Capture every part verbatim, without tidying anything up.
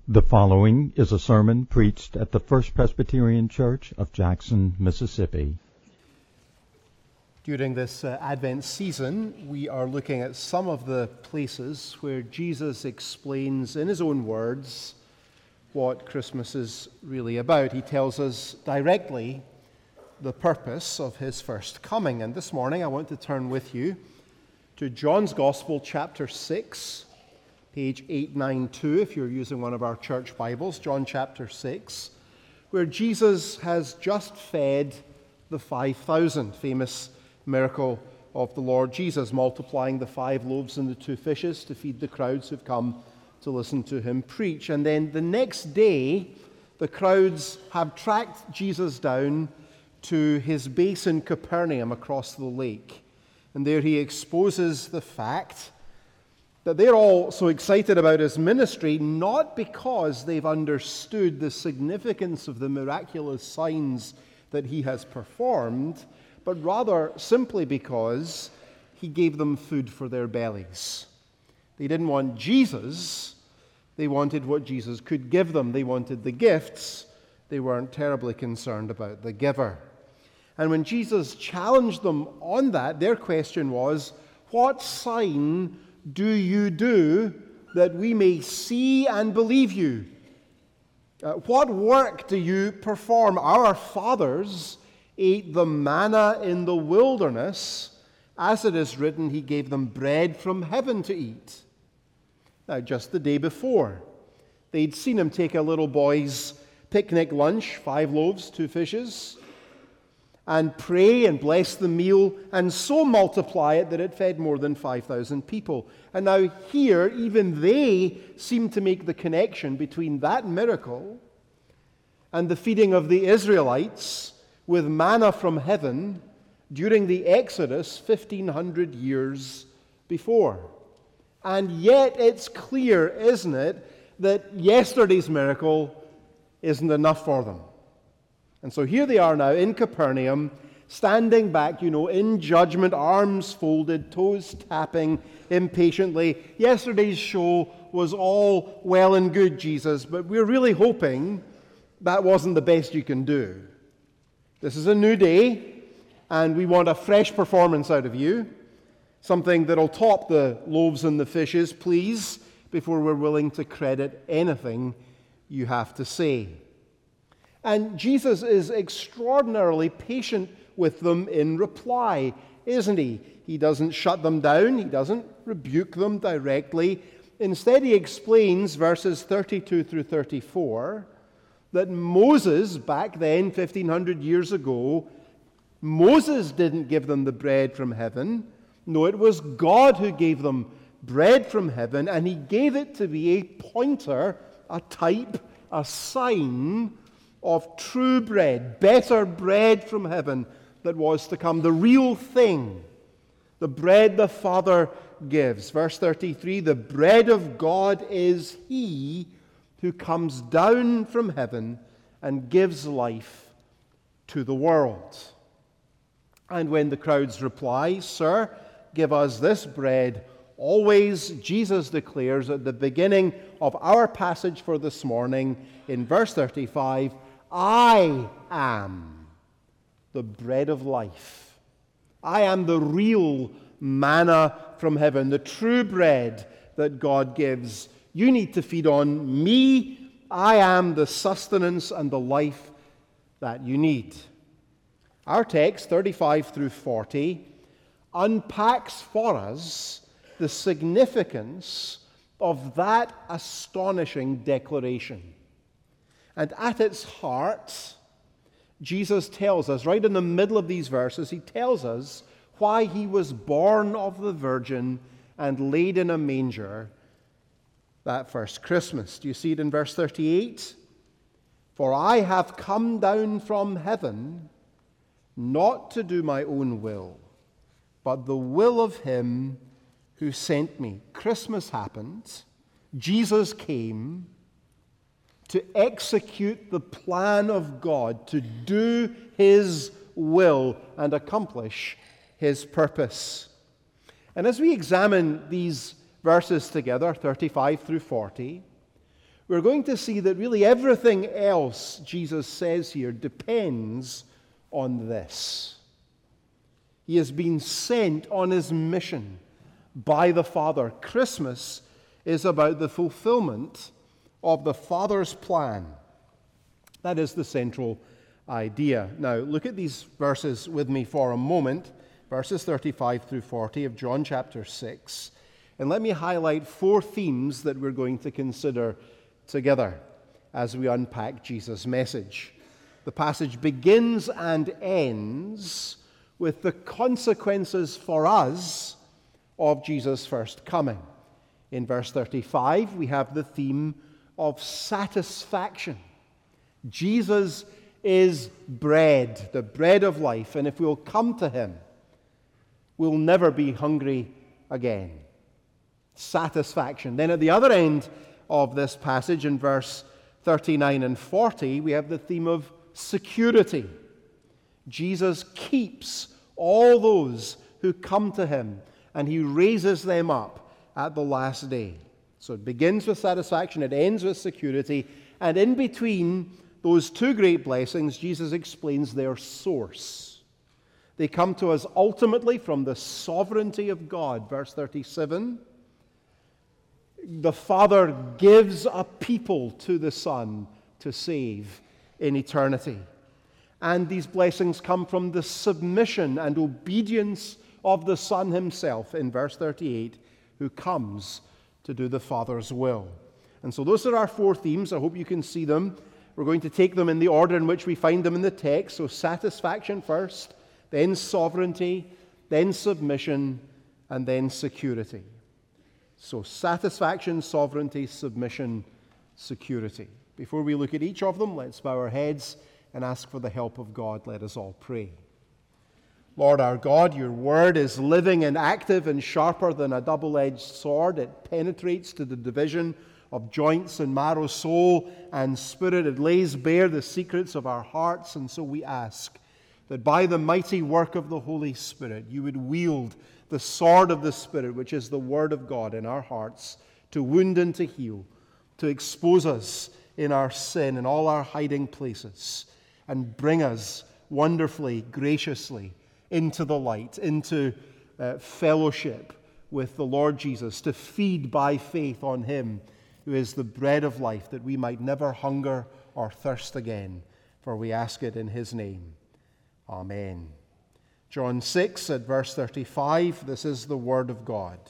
The following is a sermon preached at the First Presbyterian Church of Jackson, Mississippi. During this uh, Advent season, we are looking at some of the places where Jesus explains in his own words what Christmas is really about. He tells us directly the purpose of his first coming. And this morning I want to turn with you to John's Gospel, chapter six, page eight ninety-two, if you're using one of our church Bibles, John chapter six, where Jesus has just fed the five thousand, famous miracle of the Lord Jesus, multiplying the five loaves and the two fishes to feed the crowds who've come to listen to him preach. And then the next day, the crowds have tracked Jesus down to his base in Capernaum across the lake. And there he exposes the fact that they're all so excited about his ministry, not because they've understood the significance of the miraculous signs that he has performed, but rather simply because he gave them food for their bellies. They didn't want Jesus, they wanted what Jesus could give them. They wanted the gifts, they weren't terribly concerned about the giver. And when Jesus challenged them on that, their question was, what sign do you do that we may see and believe you? Uh, what work do you perform? Our fathers ate the manna in the wilderness. As it is written, he gave them bread from heaven to eat. Now, just the day before, they'd seen him take a little boy's picnic lunch, five loaves, two fishes, and pray and bless the meal, and so multiply it that it fed more than five thousand people. And now here, even they seem to make the connection between that miracle and the feeding of the Israelites with manna from heaven during the Exodus fifteen hundred years before. And yet it's clear, isn't it, that yesterday's miracle isn't enough for them. And so here they are now in Capernaum, standing back, you know, in judgment, arms folded, toes tapping impatiently. Yesterday's show was all well and good, Jesus, but we're really hoping that wasn't the best you can do. This is a new day, and we want a fresh performance out of you, something that'll top the loaves and the fishes, please, before we're willing to credit anything you have to say. And Jesus is extraordinarily patient with them in reply, isn't he? He doesn't shut them down. He doesn't rebuke them directly. Instead, he explains verses thirty-two through thirty-four that Moses, back then, fifteen hundred years ago, Moses didn't give them the bread from heaven. No, it was God who gave them bread from heaven, and he gave it to be a pointer, a type, a sign of true bread, better bread from heaven that was to come, the real thing, the bread the Father gives. Verse thirty-three, the bread of God is he who comes down from heaven and gives life to the world. And when the crowds reply, Sir, give us this bread always, Jesus declares at the beginning of our passage for this morning in verse thirty-five, I am the bread of life. I am the real manna from heaven, the true bread that God gives. You need to feed on me. I am the sustenance and the life that you need. Our text, thirty-five through forty, unpacks for us the significance of that astonishing declaration. And at its heart, Jesus tells us, right in the middle of these verses, he tells us why he was born of the Virgin and laid in a manger that first Christmas. Do you see it in verse thirty-eight? For I have come down from heaven not to do my own will, but the will of him who sent me. Christmas happened. Jesus came to execute the plan of God, to do his will and accomplish his purpose. And as we examine these verses together, thirty-five through forty, we're going to see that really everything else Jesus says here depends on this. He has been sent on his mission by the Father. Christmas is about the fulfillment of the Father's plan. That is the central idea. Now, look at these verses with me for a moment, verses thirty-five through forty of John chapter six. And let me highlight four themes that we're going to consider together as we unpack Jesus' message. The passage begins and ends with the consequences for us of Jesus' first coming. In verse thirty-five, we have the theme of satisfaction. Jesus is bread, the bread of life, and if we'll come to him, we'll never be hungry again. Satisfaction. Then at the other end of this passage, in verse thirty-nine and forty, we have the theme of security. Jesus keeps all those who come to him, and he raises them up at the last day. So it begins with satisfaction, it ends with security, and in between those two great blessings, Jesus explains their source. They come to us ultimately from the sovereignty of God. Verse thirty-seven, the Father gives a people to the Son to save in eternity. And these blessings come from the submission and obedience of the Son himself in verse thirty-eight, who comes to do the Father's will. And so those are our four themes. I hope you can see them. We're going to take them in the order in which we find them in the text. So satisfaction first, then sovereignty, then submission, and then security. So satisfaction, sovereignty, submission, security. Before we look at each of them, let's bow our heads and ask for the help of God. Let us all pray. Lord our God, your word is living and active and sharper than a double-edged sword. It penetrates to the division of joints and marrow, soul and spirit. It lays bare the secrets of our hearts, and so we ask that by the mighty work of the Holy Spirit, you would wield the sword of the Spirit, which is the word of God, in our hearts, to wound and to heal, to expose us in our sin and all our hiding places, and bring us wonderfully, graciously into the light, into uh, fellowship with the Lord Jesus, to feed by faith on him who is the bread of life, that we might never hunger or thirst again. For we ask it in his name. Amen. John six at verse thirty-five, this is the word of God.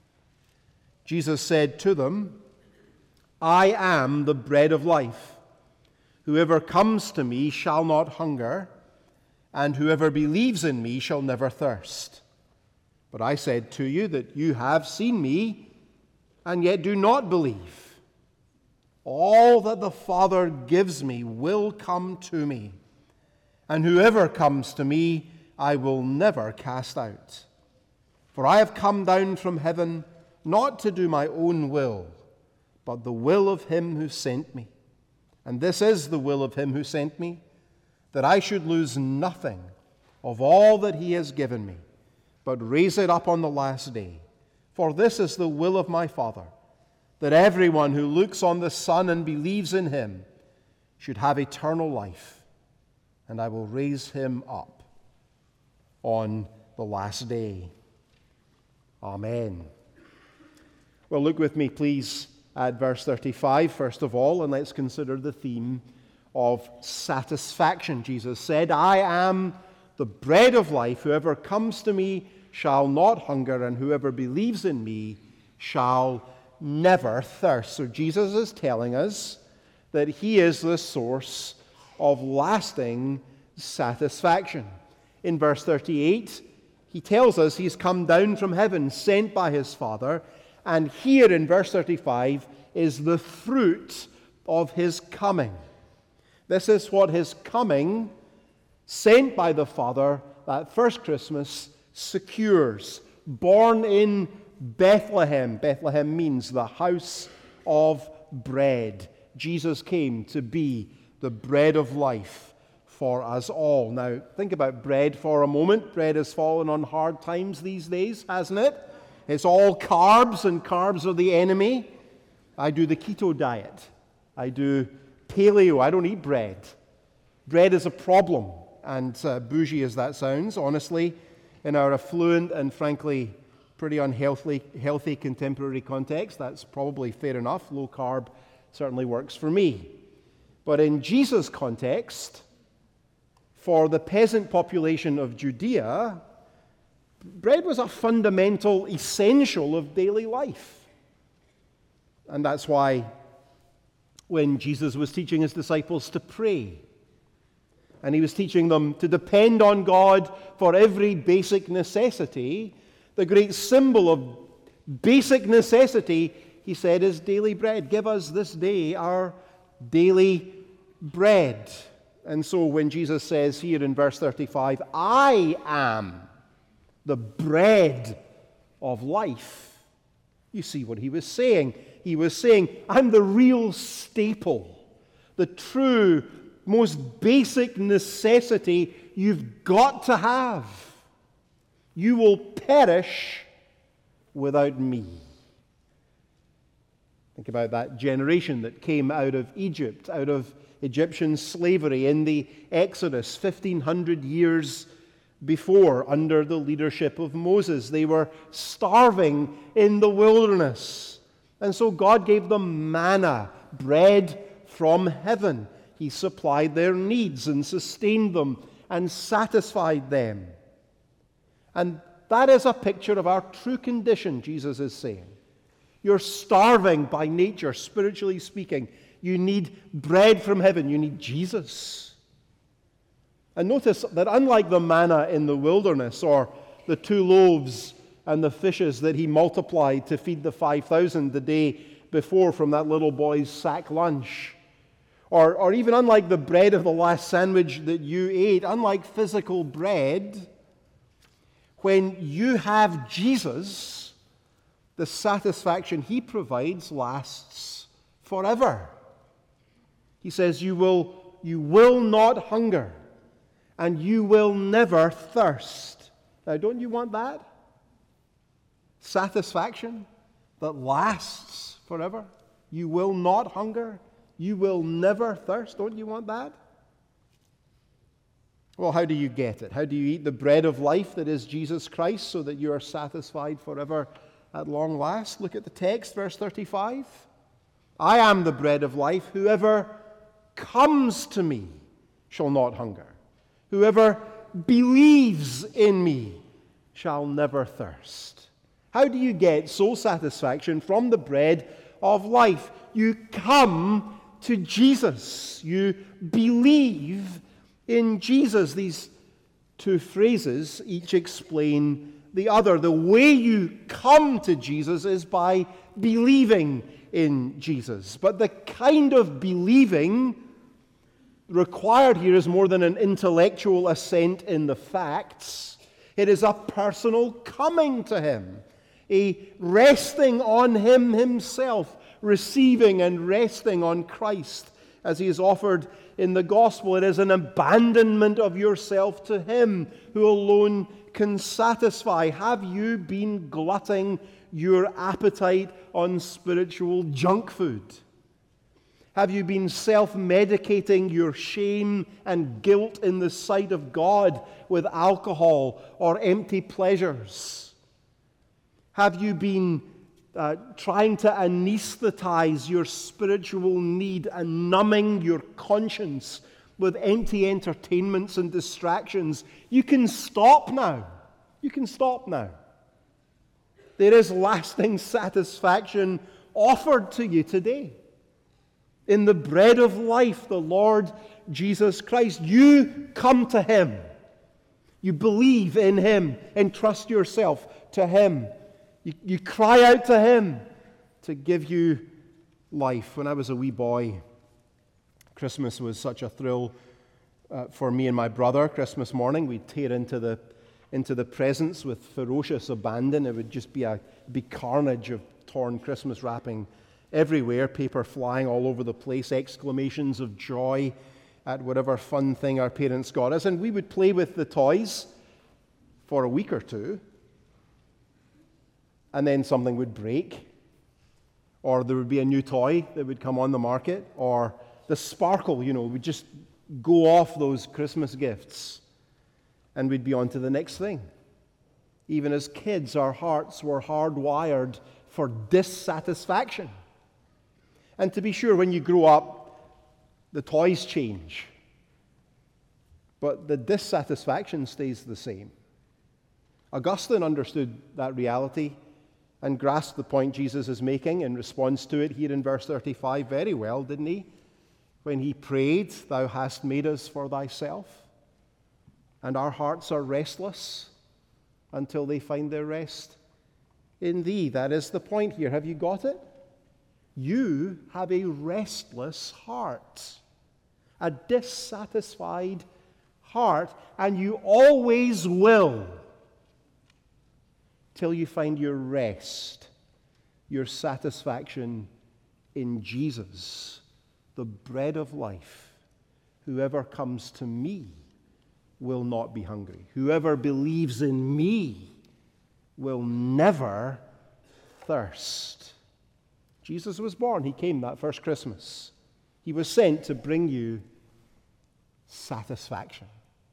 Jesus said to them, I am the bread of life. Whoever comes to me shall not hunger, and whoever believes in me shall never thirst. But I said to you that you have seen me, and yet do not believe. All that the Father gives me will come to me, and whoever comes to me I will never cast out. For I have come down from heaven not to do my own will, but the will of him who sent me. And this is the will of him who sent me, that I should lose nothing of all that he has given me, but raise it up on the last day. For this is the will of my Father, that everyone who looks on the Son and believes in him should have eternal life, and I will raise him up on the last day. Amen. Well, look with me, please, at verse thirty-five, first of all, and let's consider the theme of satisfaction. Jesus said, I am the bread of life. Whoever comes to me shall not hunger, and whoever believes in me shall never thirst. So Jesus is telling us that he is the source of lasting satisfaction. In verse thirty-eight, he tells us he's come down from heaven, sent by his Father. And here in verse thirty-five is the fruit of his coming. This is what his coming, sent by the Father, that first Christmas, secures. Born in Bethlehem. Bethlehem means the house of bread. Jesus came to be the bread of life for us all. Now, think about bread for a moment. Bread has fallen on hard times these days, hasn't it? It's all carbs, and carbs are the enemy. I do the keto diet. I do paleo. I don't eat bread. Bread is a problem. And uh, bougie as that sounds, honestly, in our affluent and frankly pretty unhealthy healthy contemporary context, that's probably fair enough. Low carb certainly works for me. But in Jesus' context, for the peasant population of Judea, bread was a fundamental essential of daily life. And that's why when Jesus was teaching his disciples to pray, and he was teaching them to depend on God for every basic necessity, the great symbol of basic necessity, he said, is daily bread. Give us this day our daily bread. And so when Jesus says here in verse thirty-five, I am the bread of life, you see what he was saying. He was saying, I'm the real staple, the true, most basic necessity you've got to have. You will perish without me. Think about that generation that came out of Egypt, out of Egyptian slavery in the Exodus, fifteen hundred years before, under the leadership of Moses. They were starving in the wilderness. And so God gave them manna, bread from heaven. He supplied their needs and sustained them and satisfied them. And that is a picture of our true condition, Jesus is saying. You're starving by nature, spiritually speaking. You need bread from heaven. You need Jesus. And notice that unlike the manna in the wilderness or the two loaves and the fishes that he multiplied to feed the five thousand the day before from that little boy's sack lunch, or, or even unlike the bread of the last sandwich that you ate, unlike physical bread, when you have Jesus, the satisfaction he provides lasts forever. He says, you will, you will not hunger, and you will never thirst. Now, don't you want that? Satisfaction that lasts forever. You will not hunger. You will never thirst. Don't you want that? Well, how do you get it? How do you eat the bread of life that is Jesus Christ so that you are satisfied forever at long last? Look at the text, verse thirty-five. I am the bread of life. Whoever comes to me shall not hunger. Whoever believes in me shall never thirst. How do you get soul satisfaction from the bread of life? You come to Jesus. You believe in Jesus. These two phrases each explain the other. The way you come to Jesus is by believing in Jesus. But the kind of believing required here is more than an intellectual assent in the facts. It is a personal coming to Him, a resting on Him Himself, receiving and resting on Christ as He is offered in the gospel. It is an abandonment of yourself to Him who alone can satisfy. Have you been glutting your appetite on spiritual junk food? Have you been self-medicating your shame and guilt in the sight of God with alcohol or empty pleasures? Have you been uh, trying to anesthetize your spiritual need and numbing your conscience with empty entertainments and distractions? You can stop now. You can stop now. There is lasting satisfaction offered to you today in the bread of life, the Lord Jesus Christ. You come to Him. You believe in Him. Entrust yourself to Him. You, you cry out to Him to give you life. When I was a wee boy, Christmas was such a thrill uh, for me and my brother. Christmas morning, we'd tear into the into the presents with ferocious abandon. It would just be a be carnage of torn Christmas wrapping everywhere, paper flying all over the place, exclamations of joy at whatever fun thing our parents got us. And we would play with the toys for a week or two, and then something would break, or there would be a new toy that would come on the market, or the sparkle, you know, would just go off those Christmas gifts, and we'd be on to the next thing. Even as kids, our hearts were hardwired for dissatisfaction. And to be sure, when you grow up, the toys change, but the dissatisfaction stays the same. Augustine understood that reality and grasped the point Jesus is making in response to it here in verse thirty-five very well, didn't he? When he prayed, "Thou hast made us for thyself," and our hearts are restless until they find their rest in thee. That is the point here. Have you got it? You have a restless heart, a dissatisfied heart, and you always will, till you find your rest, your satisfaction in Jesus, the bread of life. Whoever comes to me will not be hungry. Whoever believes in me will never thirst. Jesus was born. He came that first Christmas. He was sent to bring you satisfaction.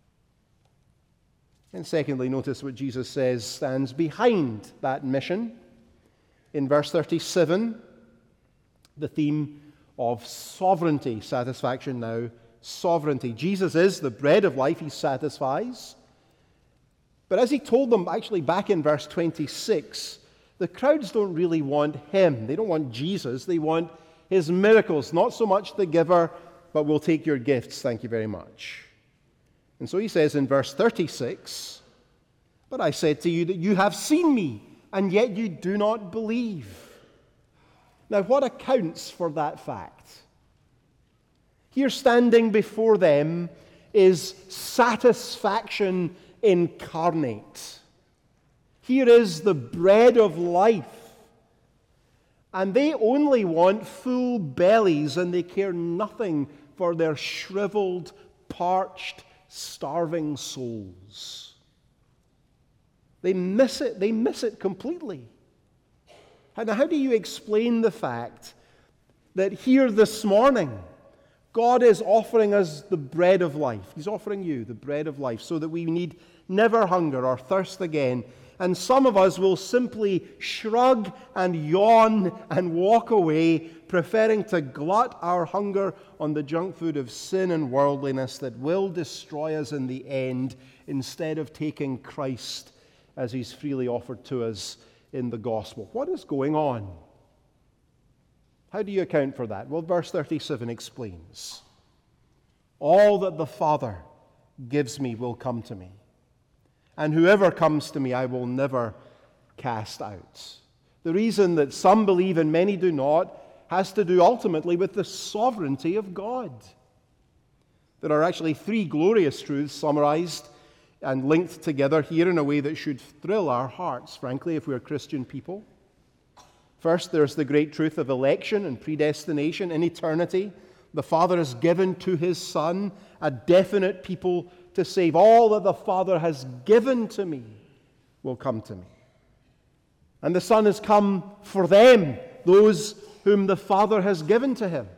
And secondly, notice what Jesus says stands behind that mission. In verse thirty-seven, the theme of sovereignty, satisfaction now, sovereignty. Jesus is the bread of life. He satisfies. But as he told them actually back in verse twenty-six, the crowds don't really want him. They don't want Jesus. They want his miracles. Not so much the giver, but we'll take your gifts. Thank you very much. And so he says in verse thirty-six, "But I said to you that you have seen me, and yet you do not believe." Now, what accounts for that fact? Here standing before them is satisfaction incarnate. Here is the bread of life. And they only want full bellies, and they care nothing for their shriveled, parched, starving souls. They miss it. They miss it completely. Now, how do you explain the fact that here this morning, God is offering us the bread of life? He's offering you the bread of life so that we need never hunger or thirst again. And some of us will simply shrug and yawn and walk away, preferring to glut our hunger on the junk food of sin and worldliness that will destroy us in the end, instead of taking Christ as he's freely offered to us in the gospel. What is going on? How do you account for that? Well, verse thirty-seven explains. "All that the Father gives me will come to me, and whoever comes to me I will never cast out." The reason that some believe and many do not has to do ultimately with the sovereignty of God. There are actually three glorious truths summarized and linked together here in a way that should thrill our hearts, frankly, if we're Christian people. First, there's the great truth of election and predestination. In eternity, the Father has given to his Son a definite people to save. All that the Father has given to me will come to me. And the Son has come for them, those whom the Father has given to him.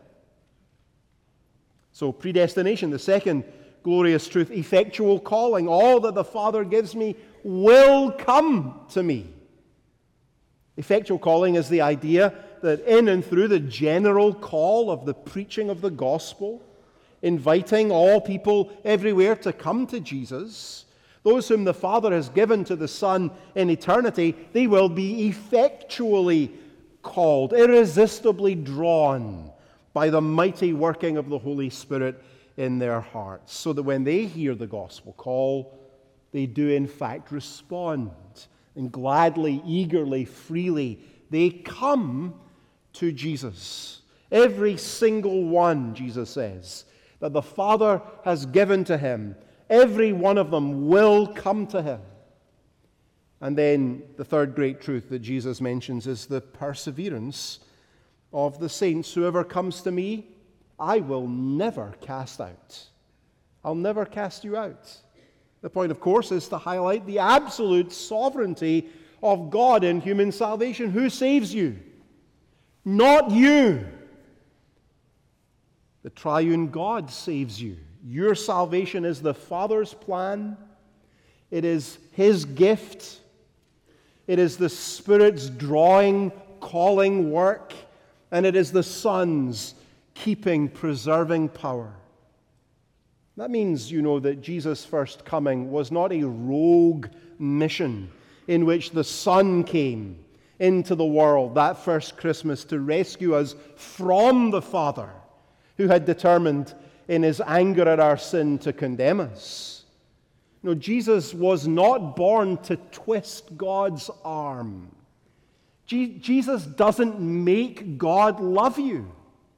So predestination, the second glorious truth, effectual calling. All that the Father gives me will come to me. Effectual calling is the idea that in and through the general call of the preaching of the gospel, inviting all people everywhere to come to Jesus, those whom the Father has given to the Son in eternity, they will be effectually called, irresistibly drawn by the mighty working of the Holy Spirit in their hearts, so that when they hear the gospel call, they do in fact respond, and gladly, eagerly, freely, they come to Jesus. Every single one, Jesus says, that the Father has given to him, every one of them will come to him. And then the third great truth that Jesus mentions is the perseverance of the saints. Whoever comes to me, I will never cast out. I'll never cast you out. The point, of course, is to highlight the absolute sovereignty of God in human salvation. Who saves you? Not you. The triune God saves you. Your salvation is the Father's plan. It is His gift. It is the Spirit's drawing, calling work. And it is the Son's keeping, preserving power. That means, you know, that Jesus' first coming was not a rogue mission in which the Son came into the world that first Christmas to rescue us from the Father, who had determined in His anger at our sin to condemn us. No, Jesus was not born to twist God's arm. Je- Jesus doesn't make God love you.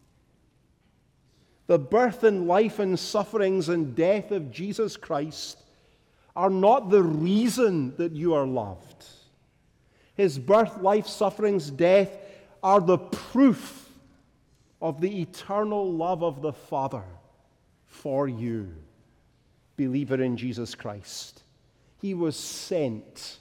The birth and life and sufferings and death of Jesus Christ are not the reason that you are loved. His birth, life, sufferings, death are the proof of the eternal love of the Father for you, believer in Jesus Christ. He was sent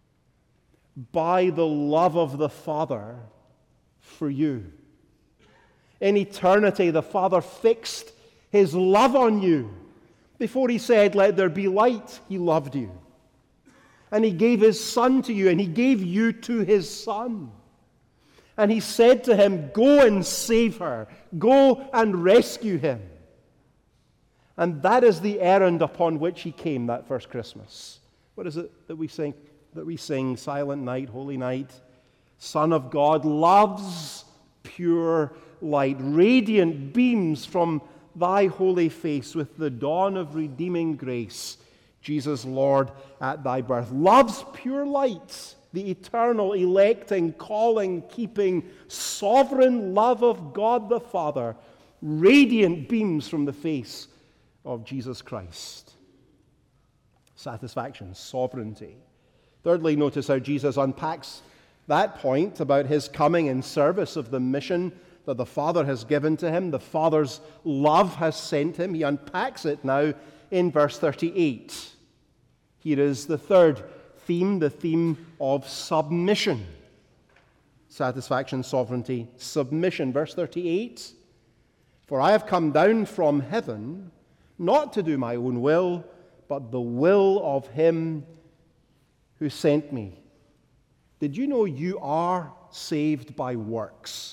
by the love of the Father for you. In eternity, the Father fixed His love on you. Before He said, "Let there be light," He loved you. And He gave His Son to you, and He gave you to His Son. And He said to him, "Go and save her. Go and rescue him." And that is the errand upon which He came that first Christmas. What is it that we sing? That we sing, Silent Night, Holy Night. Son of God loves pure light. Radiant beams from Thy holy face with the dawn of redeeming grace. Jesus, Lord, at Thy birth. Loves pure light. The eternal, electing, calling, keeping, sovereign love of God the Father. Radiant beams from the face of Jesus Christ. Satisfaction, sovereignty. Thirdly, notice how Jesus unpacks that point about His coming in service of the mission that the Father has given to Him. The Father's love has sent Him. He unpacks it now in verse thirty-eight. Here is the third theme, the theme of submission. Satisfaction, sovereignty, submission. Verse thirty-eight. For I have come down from heaven, not to do my own will, but the will of Him who sent me. Did you know you are saved by works?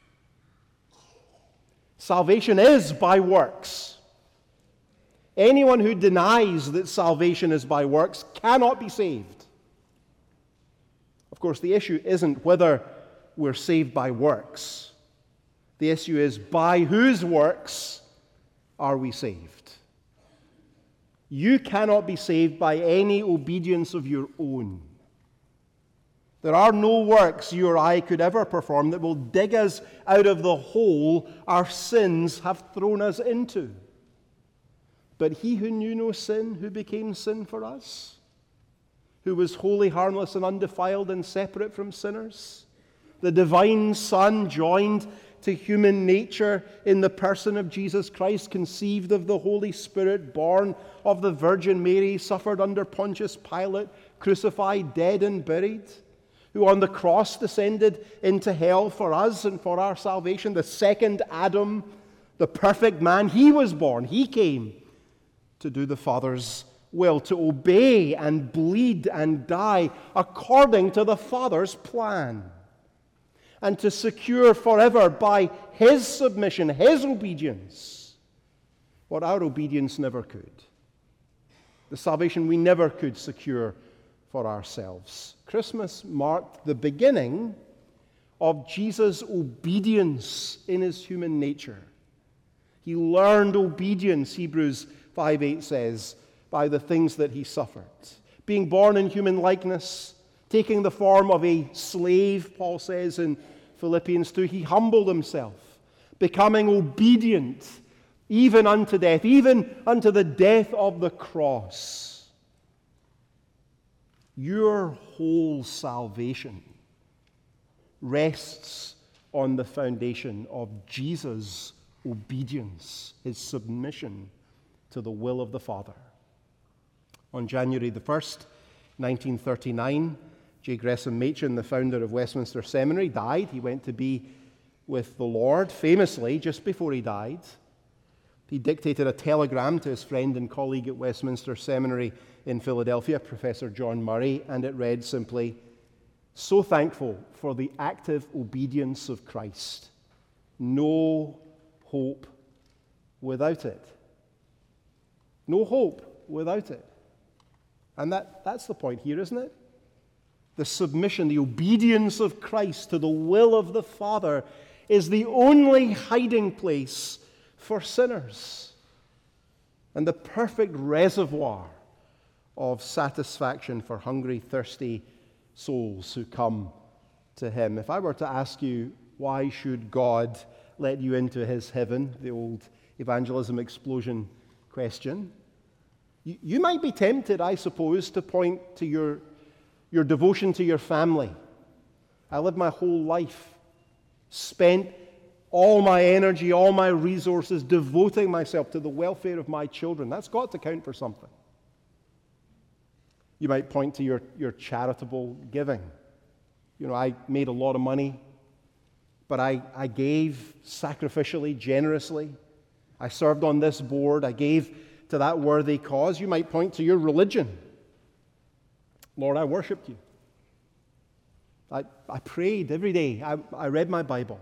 Salvation is by works. Anyone who denies that salvation is by works cannot be saved. Of course, the issue isn't whether we're saved by works. The issue is by whose works are we saved? You cannot be saved by any obedience of your own. There are no works you or I could ever perform that will dig us out of the hole our sins have thrown us into. But He who knew no sin, who became sin for us, who was holy, harmless, and undefiled and separate from sinners, the divine Son joined to human nature in the person of Jesus Christ, conceived of the Holy Spirit, born of the Virgin Mary, suffered under Pontius Pilate, crucified, dead, and buried, who on the cross descended into hell for us and for our salvation, the second Adam, the perfect man. He was born, He came to do the Father's will, to obey and bleed and die according to the Father's plan, and to secure forever by His submission, His obedience, what our obedience never could. The salvation we never could secure for ourselves. Christmas marked the beginning of Jesus' obedience in His human nature. He learned obedience, Hebrews five eight says, by the things that He suffered. Being born in human likeness, taking the form of a slave, Paul says in Philippians two, He humbled Himself, becoming obedient even unto death, even unto the death of the cross. Your whole salvation rests on the foundation of Jesus' obedience, His submission to the will of the Father. On January the first, nineteen thirty-nine, J. Gresham Machen, the founder of Westminster Seminary, died. He went to be with the Lord, famously, just before he died. He dictated a telegram to his friend and colleague at Westminster Seminary in Philadelphia, Professor John Murray, and it read simply, "So thankful for the active obedience of Christ. No hope without it." No hope without it. And that, that's the point here, isn't it? The submission, the obedience of Christ to the will of the Father is the only hiding place for sinners and the perfect reservoir of satisfaction for hungry, thirsty souls who come to Him. If I were to ask you, why should God let you into His heaven, the old evangelism explosion question, you, you might be tempted, I suppose, to point to your, your devotion to your family. I lived my whole life, spent all my energy, all my resources devoting myself to the welfare of my children. That's got to count for something. You might point to your, your charitable giving. You know, I made a lot of money, but I, I gave sacrificially, generously. I served on this board. I gave to that worthy cause. You might point to your religion. Lord, I worshiped you. I, I prayed every day. I, I read my Bible.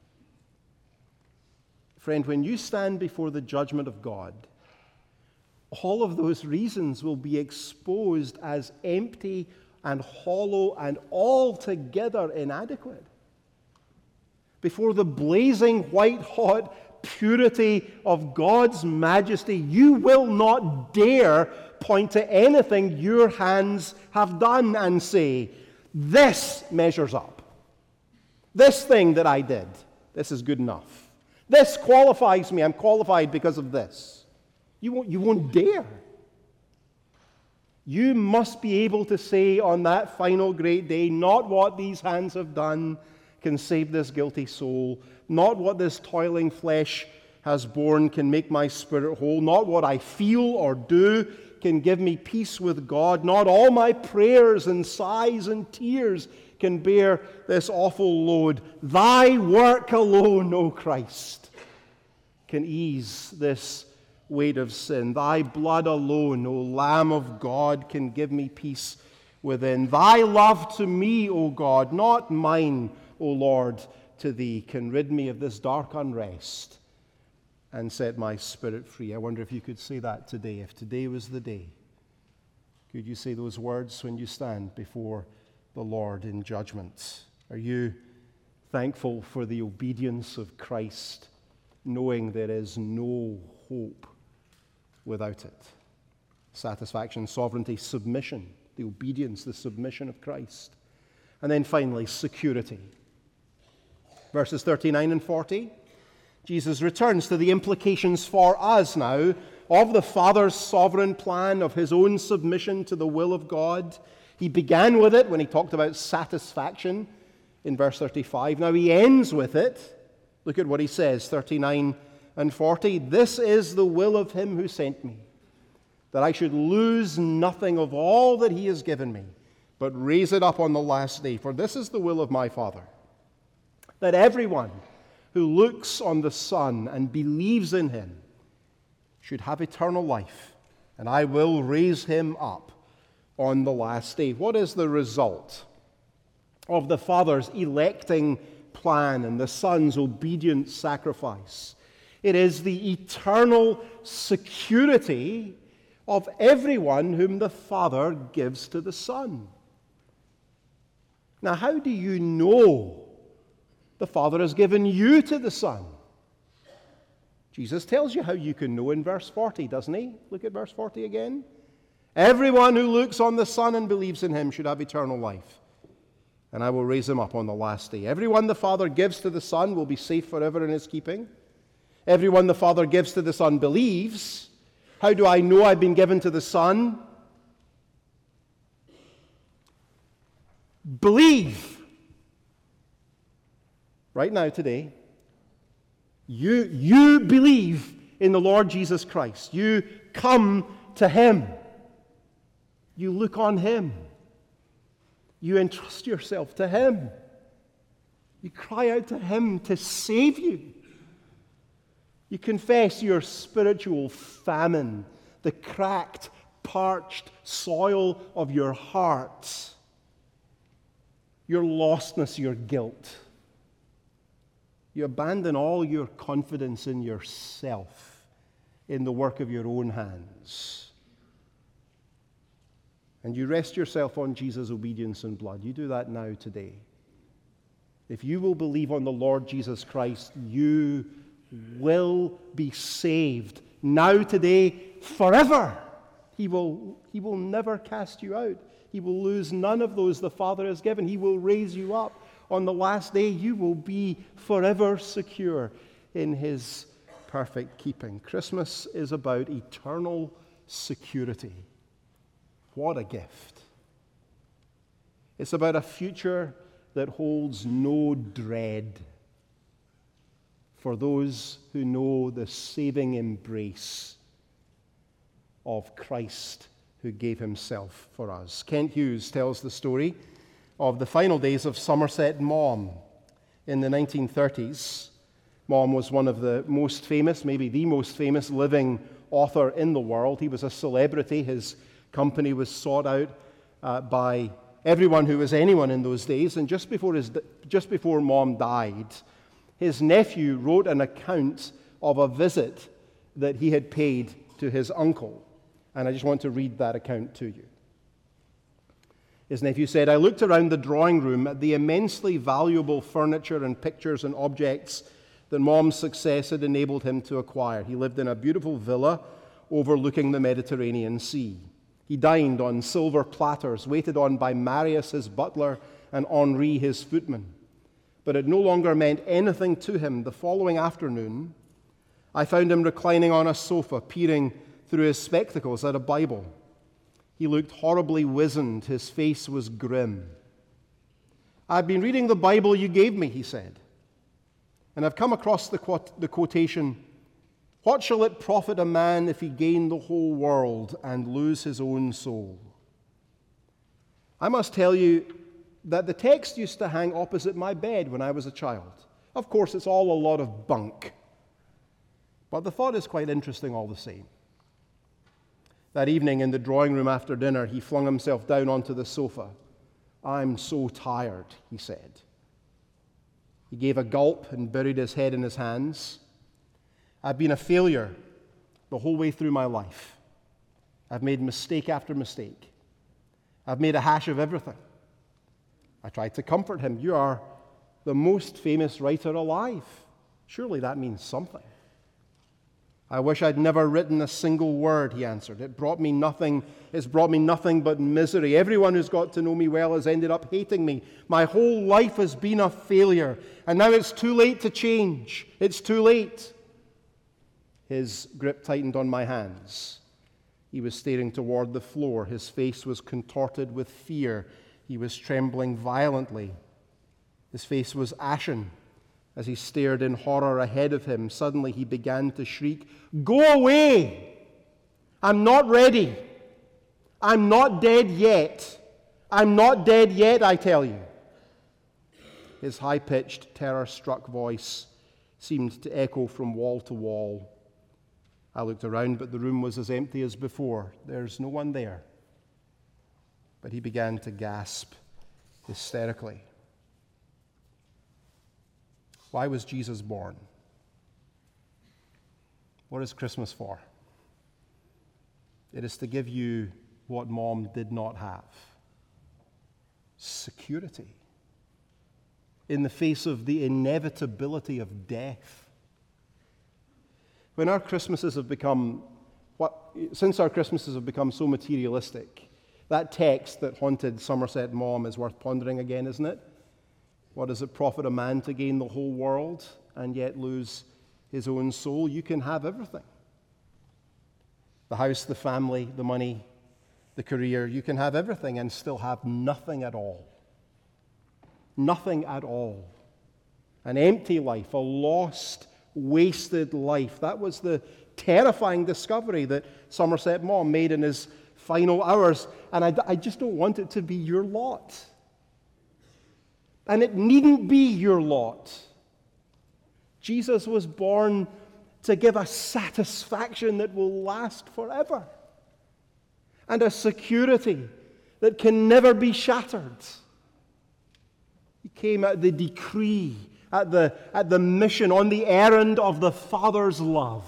Friend, when you stand before the judgment of God, all of those reasons will be exposed as empty and hollow and altogether inadequate. Before the blazing white-hot purity of God's majesty, you will not dare point to anything your hands have done and say, "This measures up. This thing that I did, this is good enough. This qualifies me. I'm qualified because of this." You won't, you won't dare. You must be able to say on that final great day, not what these hands have done can save this guilty soul, not what this toiling flesh has borne can make my spirit whole, not what I feel or do can give me peace with God, not all my prayers and sighs and tears can bear this awful load. Thy work alone, O Christ, can ease this weight of sin. Thy blood alone, O Lamb of God, can give me peace within. Thy love to me, O God, not mine, O Lord, to Thee, can rid me of this dark unrest and set my spirit free. I wonder if you could say that today. If today was the day, could you say those words when you stand before the Lord in judgment? Are you thankful for the obedience of Christ, knowing there is no hope without it? Satisfaction, sovereignty, submission, the obedience, the submission of Christ. And then finally, security. Verses thirty-nine and forty, Jesus returns to the implications for us now of the Father's sovereign plan, of His own submission to the will of God. He began with it when He talked about satisfaction in verse thirty-five. Now He ends with it. Look at what He says, thirty-nine and forty. "This is the will of Him who sent me, that I should lose nothing of all that He has given me, but raise it up on the last day. For this is the will of my Father, that everyone who looks on the Son and believes in Him should have eternal life, and I will raise him up on the last day." What is the result of the Father's electing plan and the Son's obedient sacrifice? It is the eternal security of everyone whom the Father gives to the Son. Now, how do you know the Father has given you to the Son? Jesus tells you how you can know in verse forty, doesn't He? Look at verse forty again. "Everyone who looks on the Son and believes in Him should have eternal life, and I will raise him up on the last day. Everyone the Father gives to the Son will be safe forever in His keeping. Everyone the Father gives to the Son believes." How do I know I've been given to the Son? Believe. Right now, today, you, you believe in the Lord Jesus Christ. You come to Him. You look on Him. You entrust yourself to Him. You cry out to Him to save you. You confess your spiritual famine, the cracked, parched soil of your heart, your lostness, your guilt. You abandon all your confidence in yourself, in the work of your own hands. And you rest yourself on Jesus' obedience and blood. You do that now today. If you will believe on the Lord Jesus Christ, you will be saved now, today, forever. He will, he will never cast you out. He will lose none of those the Father has given. He will raise you up. On the last day, you will be forever secure in His perfect keeping. Christmas is about eternal security. What a gift. It's about a future that holds no dread for those who know the saving embrace of Christ who gave Himself for us. Kent Hughes tells the story of the final days of Somerset Maugham in the nineteen thirties. Maugham was one of the most famous, maybe the most famous living author in the world. He was a celebrity. His company was sought out uh, by everyone who was anyone in those days. And just before, his, just before Maugham died, his nephew wrote an account of a visit that he had paid to his uncle. And I just want to read that account to you. His nephew said, "I looked around the drawing room at the immensely valuable furniture and pictures and objects that Maugham's success had enabled him to acquire. He lived in a beautiful villa overlooking the Mediterranean Sea. He dined on silver platters, waited on by Marius, his butler, and Henri, his footman. But it no longer meant anything to him. The following afternoon, I found him reclining on a sofa, peering through his spectacles at a Bible. He looked horribly wizened. His face was grim. 'I've been reading the Bible you gave me,' he said, 'and I've come across the, quote, the quotation, "What shall it profit a man if he gain the whole world and lose his own soul?" I must tell you that the text used to hang opposite my bed when I was a child. Of course, it's all a lot of bunk, but the thought is quite interesting all the same. That evening in the drawing room after dinner, he flung himself down onto the sofa. 'I'm so tired,' he said. He gave a gulp and buried his head in his hands. 'I've been a failure the whole way through my life. I've made mistake after mistake. I've made a hash of everything.' I tried to comfort him. 'You are the most famous writer alive. Surely that means something.' 'I wish I'd never written a single word,' he answered. It brought me nothing, it's brought me nothing but misery. Everyone who's got to know me well has ended up hating me. My whole life has been a failure, and now it's too late to change. It's too late.' His grip tightened on my hands. He was staring toward the floor. His face was contorted with fear. He was trembling violently. His face was ashen. As he stared in horror ahead of him, suddenly he began to shriek, 'Go away! I'm not ready. I'm not dead yet. I'm not dead yet, I tell you.' His high-pitched, terror-struck voice seemed to echo from wall to wall. I looked around, but the room was as empty as before. There's no one there. But he began to gasp hysterically. Why was Jesus born? What is Christmas for? It is to give you what Mom did not have. Security. In the face of the inevitability of death. When our Christmases have become, what, since our Christmases have become so materialistic, that text that haunted Somerset Maugham is worth pondering again, isn't it? What does it profit a man to gain the whole world and yet lose his own soul? You can have everything. The house, the family, the money, the career. You can have everything and still have nothing at all. Nothing at all. An empty life, a lost, wasted life. That was the terrifying discovery that Somerset Maugham made in his final hours. And I, I just don't want it to be your lot. And it needn't be your lot. Jesus was born to give a satisfaction that will last forever, and a security that can never be shattered. He came at the decree, at the, at the mission, on the errand of the Father's love.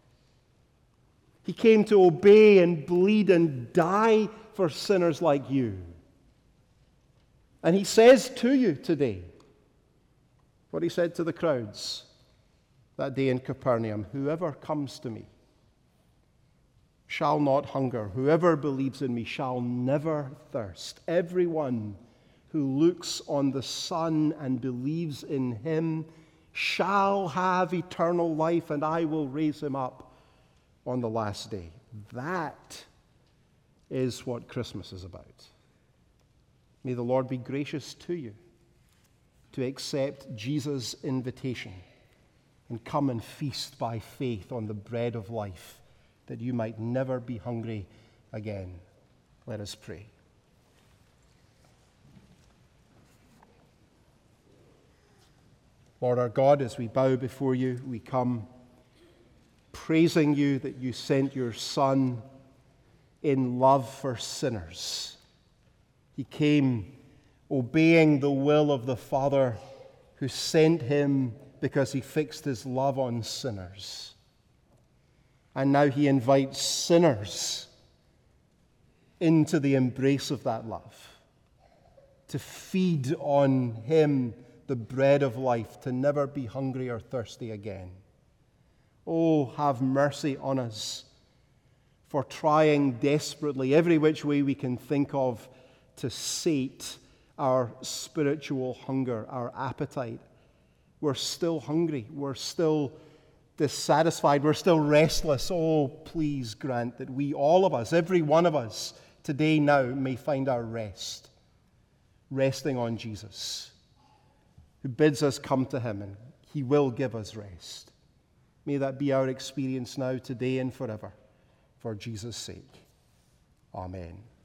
He came to obey and bleed and die for sinners like you. And he says to you today what he said to the crowds that day in Capernaum: whoever comes to me shall not hunger. Whoever believes in me shall never thirst. Everyone who looks on the Son and believes in him shall have eternal life, and I will raise him up on the last day. That is what Christmas is about. May the Lord be gracious to you to accept Jesus' invitation and come and feast by faith on the bread of life, that you might never be hungry again. Let us pray. Lord our God, as we bow before you, we come praising you that you sent your Son in love for sinners. He came obeying the will of the Father who sent him because he fixed his love on sinners. And now he invites sinners into the embrace of that love, to feed on him, the bread of life, to never be hungry or thirsty again. Oh, have mercy on us for trying desperately every which way we can think of to sate our spiritual hunger, our appetite. We're still hungry. We're still dissatisfied. We're still restless. Oh, please grant that we, all of us, every one of us, today now may find our rest, resting on Jesus, who bids us come to him, and he will give us rest. May that be our experience now, today, and forever, for Jesus' sake. Amen.